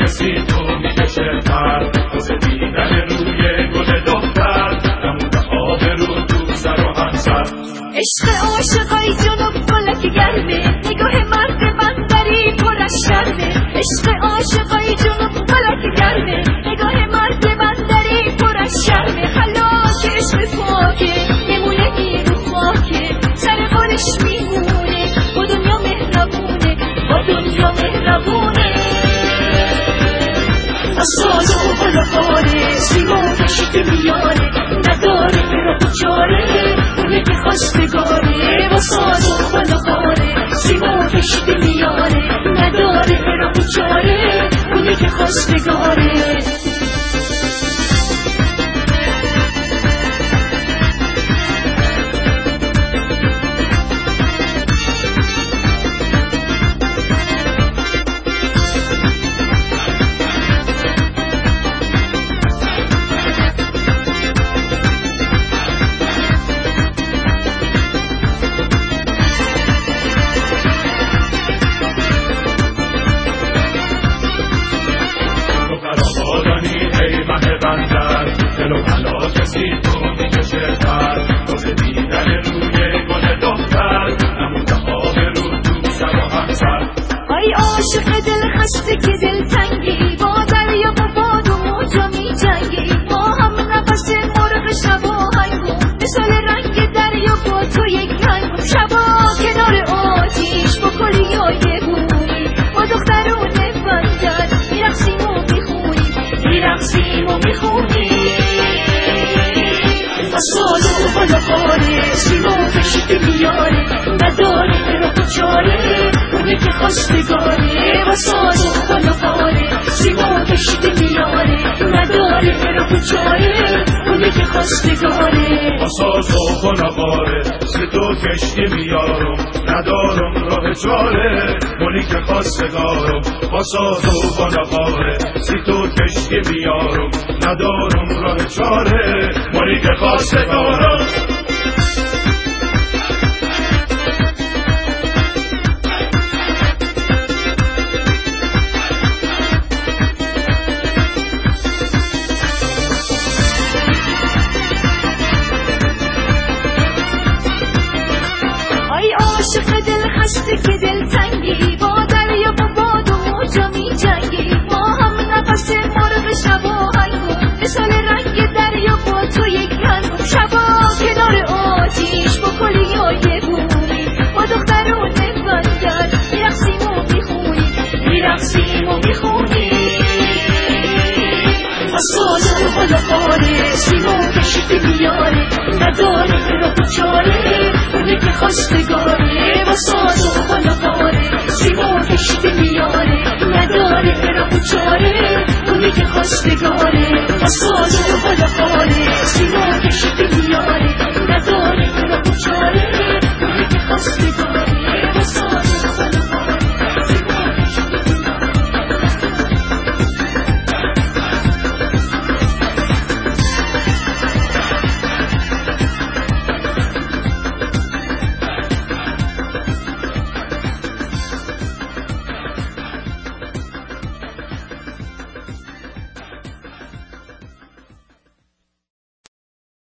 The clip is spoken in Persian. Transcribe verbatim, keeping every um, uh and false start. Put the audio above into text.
کسی تو میکشه پر واسه دیدن روی گل دختر نمونده آب رو تو سر و همسر. عشق عاشقای جنوب فلک گرمه نگاه مرد بندری پر از شرمه. عشق عاشقای جنوب فلک گرمه نگاه مرد بندری پر از شرمه. خلاک عشق پاکه نمونه گیر و خاکه سر قولش میمونه با دنیا مهربونه با دنیا مهربونه. از ساز و بلغاره سیما کشیده میاره نداره برا بچاره اونه که خواستگاره. با ساز و بلغاره سیما کشیده میاره نداره برا بچاره اونه که خواستگاره. دل و بلا کسی تو میکشه پر واسه دیدن روی گل دختر نمونده آب رو تو سر و همسر. ای عاشق دل خسته که دل تنگی با دریا و باد و موجا می جنگی. ما هم نفس مرغ شب و هنگون مثال رنگ دریا با تو یک رنگون. شبا کنار آتیش با کلیای بومی با دخترونه بندر میرقصیم و میخونیم میرقصیم و میخونیم. از ساز و بلغاره سیما کشیده میاره نداره برا بچاره اونه که خواستگاره. با ساز و بلغاره سیما کشیده میاره نداره برا بچاره اونه که خواستگاره. با ساز و بلغاره سی تو کشتی میارم ندارم راه چاره اونی که خواستگارم. با ساز و بلغاره سی تو کشتی میارم ندارم راه چاره اونی که خواستگارم. ای عاشق دل خسته که دل تنگی با دریا و باد و موجا می جنگی. ما هم نفس مرغ شب و هنگون مثال رنگ دریا با تو یک رنگون. شبا کنار آتیش با کلیای بومی با دخترونه بندر میرقصیم و میخونیم میرقصیم و میخونیم. از ساز و بلغاره سیما کشیده میاره نداره برا بچاره اونه که خواستگاره. با ساز و بلغاره سیما کشیده میاره نداره برا بچاره اونه که خواستگاره. با ساز و